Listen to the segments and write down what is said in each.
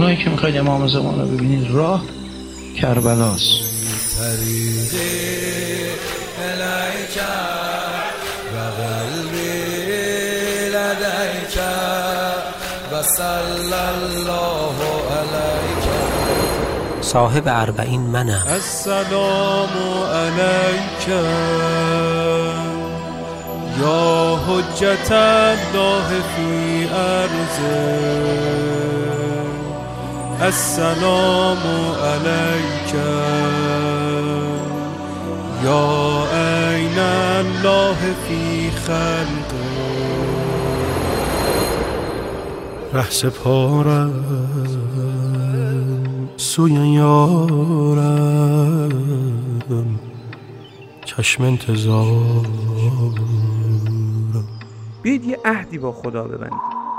اونایی که میخواید امام زمان رو ببینید، راه کربلاست. صاحب اربعین منم. السلام علیک یا حجت الله فی ارضه، السلام علیک یا عین الله فی خلقه. ره سپارم سوی یارم، چشم انتظارم. بیاید یه عهدی با خدا ببندید.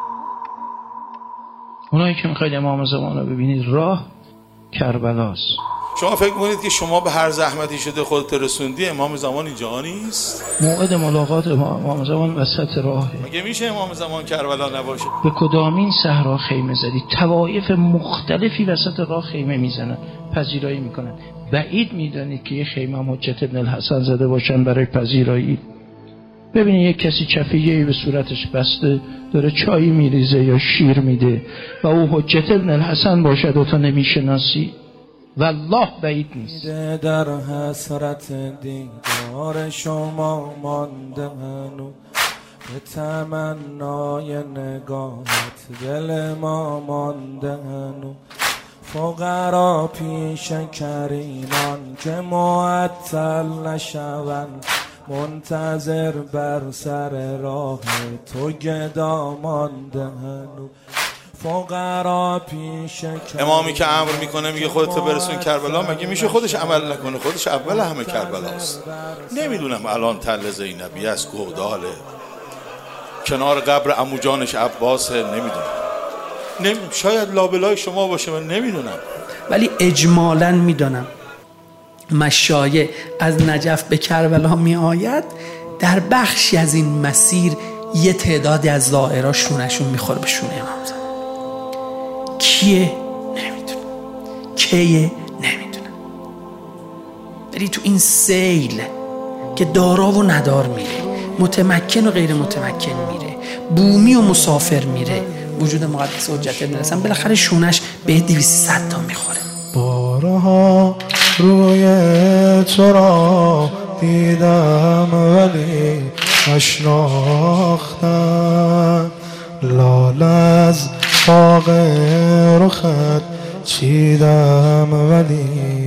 اونایی که میخواید امام زمان رو ببینید، راه کربلاست. شما فکر میکنید که شما به هر زحمتی شده خودت رسوندی، امام زمان اینجا نیست؟ موعد ملاقات امام زمان وسط راهه. مگه میشه امام زمان کربلا نباشه؟ به کدامین صحرا خیمه زدید؟ طوایف مختلفی وسط راه خیمه میزنن، پذیرایی میکنن. بعید میدانید که یه خیمه هم حجت ابن الحسن زده باشن برای پذیرایی. ببینید یک کسی چفیه‌ای به صورتش بسته داره چای میریزه یا شیر میده و او حجت ابن الحسن باشد و تو نمیشناسی، والله بعید نیست. در حسرت دیدار شما مانده هنوز، به تمنای نگاهت دل ما مانده هنوز. فقرا پیش کریمان که معطل نشوند، منتظر بر سر راه تو گدا مانده هنوز. فقرا پیش امامی که امر میکنه میگه خودت برسون کربلا، مگه میشه خودش عمل نکنه؟ خودش اول همه کربلاست. نمیدونم الان تل زینبی است، گوداله، کنار قبر عمو جانش عباسه، نمیدونم، شاید لابلای شما باشه، من نمیدونم. ولی اجمالاً میدونم مشایع از نجف به کربلا می آید، در بخشی از این مسیر یه تعدادی از زائرها شونشون میخوره به شونه امام زمان. کیه؟ نمیدونم. کیه؟ نمیدونم. ولی تو این سیل که دارا و ندار میره، متمکن و غیر متمکن میره، بومی و مسافر میره، وجود مقدس حجت ابن الحسن بالاخره شونش به 200 تا میخوره. بارها روی تو را دیدم ولی نشناختم، لال از باغ رخت چیدم ولی.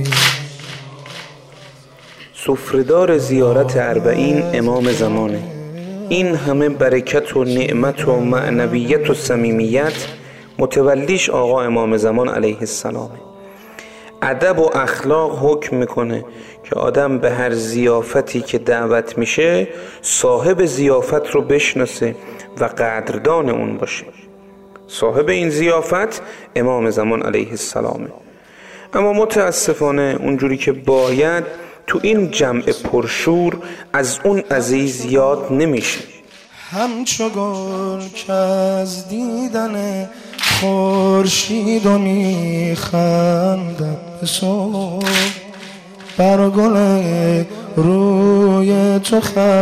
سفره‌دار زیارت اربعین امام زمانه. این همه برکت و نعمت و معنویت و صمیمیت متولیش آقا امام زمان علیه السلامه. ادب و اخلاق حکم میکنه که آدم به هر ضیافتی که دعوت میشه صاحب ضیافت رو بشناسه و قدردان اون باشه. صاحب این ضیافت امام زمان علیه السلامه. اما متاسفانه اونجوری که باید تو این جمع پرشور از اون عزیز یاد نمیشه. همچو گل که از دیدن خورشید و میخندد به صبح، بر گل روی تو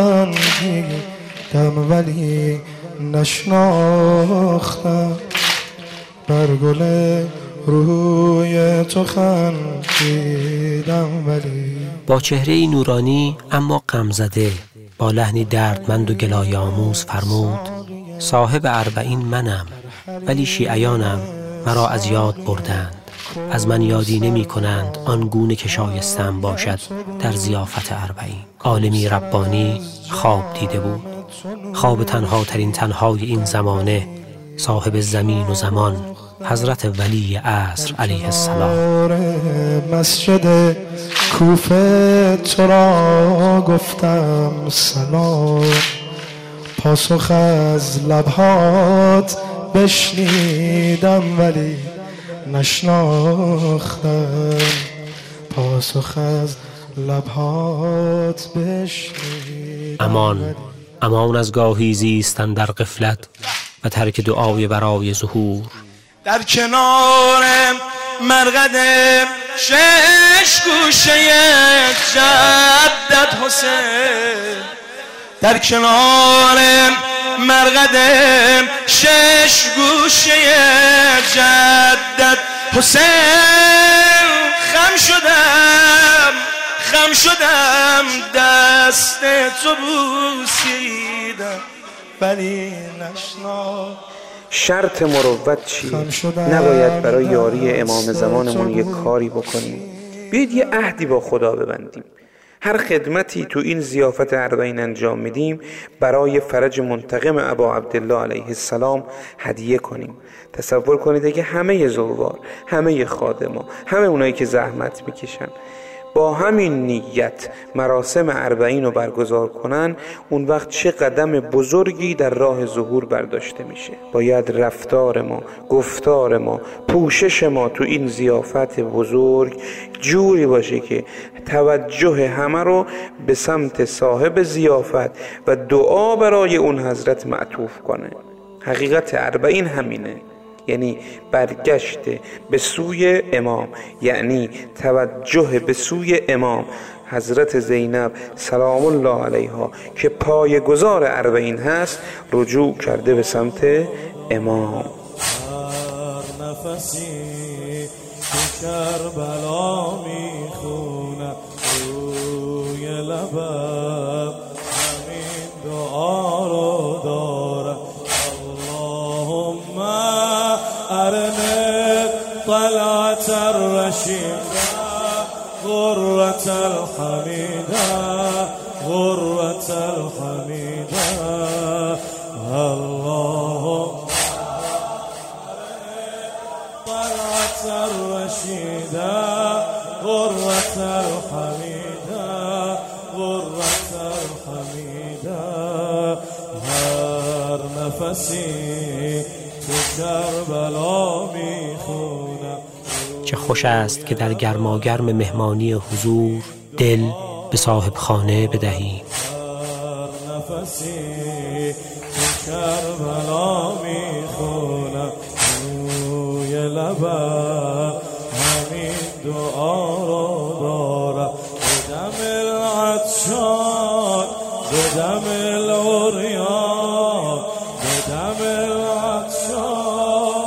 خندیدم ولی نشناختم، بر گل روی تو خندیدم ولی. با چهره نورانی اما غمزده، با لحنی دردمند و گلایه آموز فرمود: صاحب اربعین منم، ولی شیعیانم مرا از یاد بردند، از من یادی نمی کنند آنگونه که شایستم باشد در ضیافت اربعین. عالمی ربانی خواب دیده بود، خواب تنها ترین تنهای این زمانه، صاحب زمین و زمان، حضرت ولی عصر علیه السلام. مسجد کوفه تو را گفتم سلام، پاسخ از لبهات بشنیدم ولی نشناختم، پاسخ از لبهات بشنیدم. امان، امان از گاهی زیستن در غفلت و ترک دعای برای ظهور. در کنار مرقد شش گوشه جدت حسین، در کنار مرقد شش گوشه جدت حسین، خم شدم دست تو بوسیدم ولی نشنا. شرط مروت چیه؟ نباید برای یاری امام زمانمون یک کاری بکنیم. بیایید یه عهدی با خدا ببندیم. هر خدمتی تو این ضیافت اربعین انجام میدیم برای فرج منتقم ابا عبدالله علیه السلام هدیه کنیم. تصور کنید اگه همه زوار، همه خادما، همه اونایی که زحمت میکشن با همین نیت مراسم اربعین رو برگزار کنن، اون وقت چه قدم بزرگی در راه ظهور برداشته میشه. باید رفتار ما، گفتار ما، پوشش ما تو این ضیافت بزرگ جوری باشه که توجه همه رو به سمت صاحب ضیافت و دعا برای اون حضرت معطوف کنه. حقیقت اربعین همینه، یعنی برگشت به سوی امام، یعنی توجه به سوی امام حضرت زینب سلام الله علیها که پایه‌گذار اربعین هست، رجوع کرده به سمت امام. هر نفسی تو کربلا میخونم روی لبم همین دعا رو دارم. اللهم ارنی طلعت الرشید غرة الحمیده غرة الحمیده. اللهم طلعت الرشید غرة الحمیده غرة الحمیده. هر نفسی تو کربلا میخونم. چه خوش است که در گرماگرم مهمانی حضور دل به صاحب خانه بدهیم. هر نفسی تو کربلا میخونم روی لبم همین دعا رو دارم. بدم العطشان بدم العریان بدم العطشان.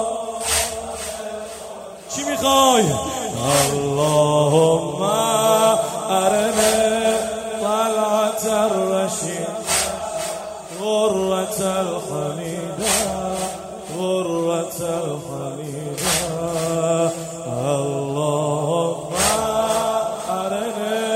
چی میخوای؟ اللهم ارنی طلعت الرشید غرة الحمیده غرة الحمیده. اللهم ارنی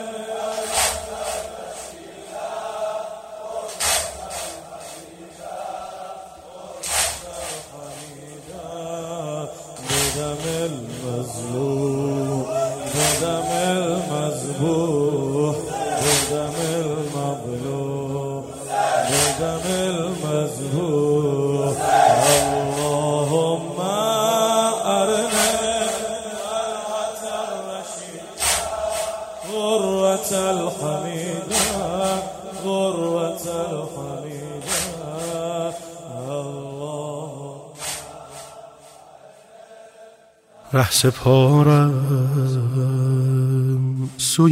بدم المظلوم بدم المذبوح بدم المظلوم بدم المذبوح. اللهم ارنی طلعت الرشید غرة الحمیده غرة الحمیده. ره سپارم سوی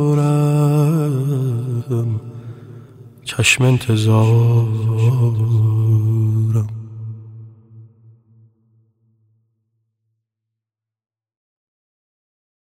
یارم چشم انتظار